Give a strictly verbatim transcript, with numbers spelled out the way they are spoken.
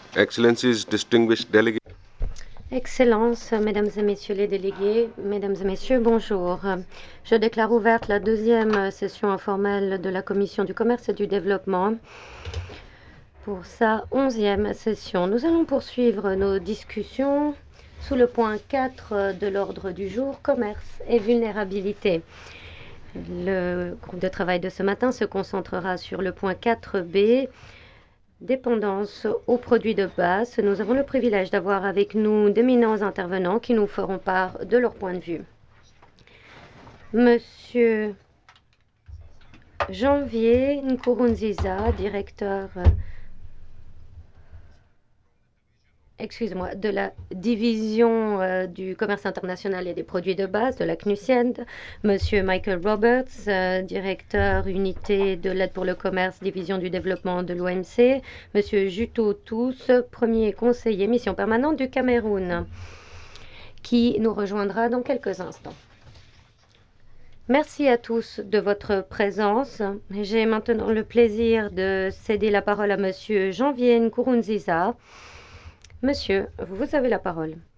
Excellencies, distinguished delegates, Excellences, Mesdames et Messieurs les délégués, Mesdames et Messieurs, bonjour. Je déclare ouverte la deuxième session informelle de la Commission du commerce et du développement pour sa onzième session. Nous allons poursuivre nos discussions sous le point quatre de l'ordre du jour, commerce et vulnérabilité. Le groupe de travail de ce matin se concentrera sur le point quatre B, dépendance aux produits de base. Nous avons le privilège d'avoir avec nous d'éminents intervenants qui nous feront part de leur point de vue. Monsieur Janvier Nkurunziza, directeur excusez-moi, de la division euh, du commerce international et des produits de base de la C N U S I E N D, Monsieur Michael Roberts, euh, directeur unité de l'aide pour le commerce, division du développement de l'O M C, Monsieur Juto Tous, premier conseiller mission permanente du Cameroun, qui nous rejoindra dans quelques instants. Merci à tous de votre présence. J'ai maintenant le plaisir de céder la parole à Monsieur Janvier Nkurunziza. Monsieur, vous avez la parole.